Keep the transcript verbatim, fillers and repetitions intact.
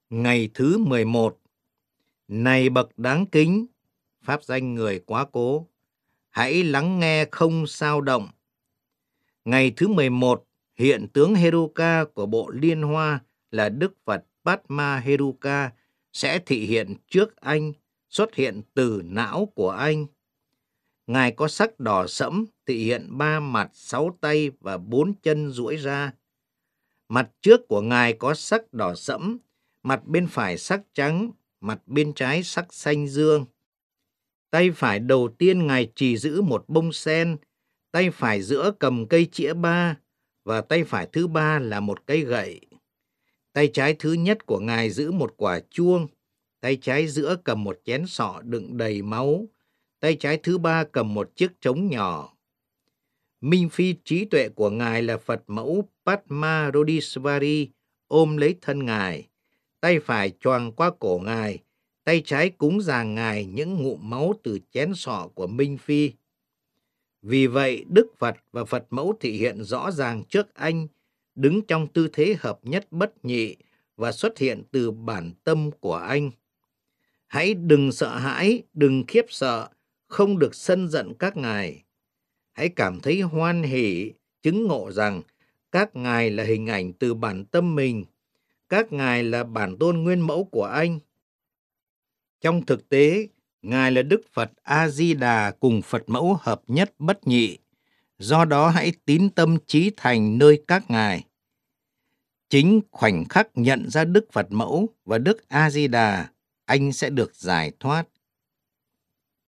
Ngày thứ mười một. Này bậc đáng kính, pháp danh người quá cố, hãy lắng nghe không sao động. Ngày thứ mười một, hiện tướng Heruka của bộ Liên Hoa là Đức Phật Padma Heruka sẽ thị hiện trước anh, xuất hiện từ não của anh. Ngài có sắc đỏ sẫm, thị hiện ba mặt, sáu tay và bốn chân duỗi ra. Mặt trước của Ngài có sắc đỏ sẫm, mặt bên phải sắc trắng, mặt bên trái sắc xanh dương. Tay phải đầu tiên Ngài trì giữ một bông sen, tay phải giữa cầm cây chĩa ba, và tay phải thứ ba là một cây gậy. Tay trái thứ nhất của Ngài giữ một quả chuông, tay trái giữa cầm một chén sọ đựng đầy máu, tay trái thứ ba cầm một chiếc trống nhỏ. Minh phi trí tuệ của Ngài là Phật mẫu Padma Rodisvari ôm lấy thân Ngài, tay phải choàng qua cổ Ngài, tay trái cúng dường Ngài những ngụm máu từ chén sọ của Minh phi. Vì vậy, Đức Phật và Phật mẫu thị hiện rõ ràng trước anh, đứng trong tư thế hợp nhất bất nhị và xuất hiện từ bản tâm của anh. Hãy đừng sợ hãi, đừng khiếp sợ, không được sân giận các ngài. Hãy cảm thấy hoan hỷ, chứng ngộ rằng các ngài là hình ảnh từ bản tâm mình, các ngài là bản tôn nguyên mẫu của anh. Trong thực tế, Ngài là Đức Phật A-di-đà cùng Phật mẫu hợp nhất bất nhị. Do đó hãy tín tâm chí thành nơi các ngài. Chính khoảnh khắc nhận ra Đức Phật mẫu và Đức A-di-đà, anh sẽ được giải thoát.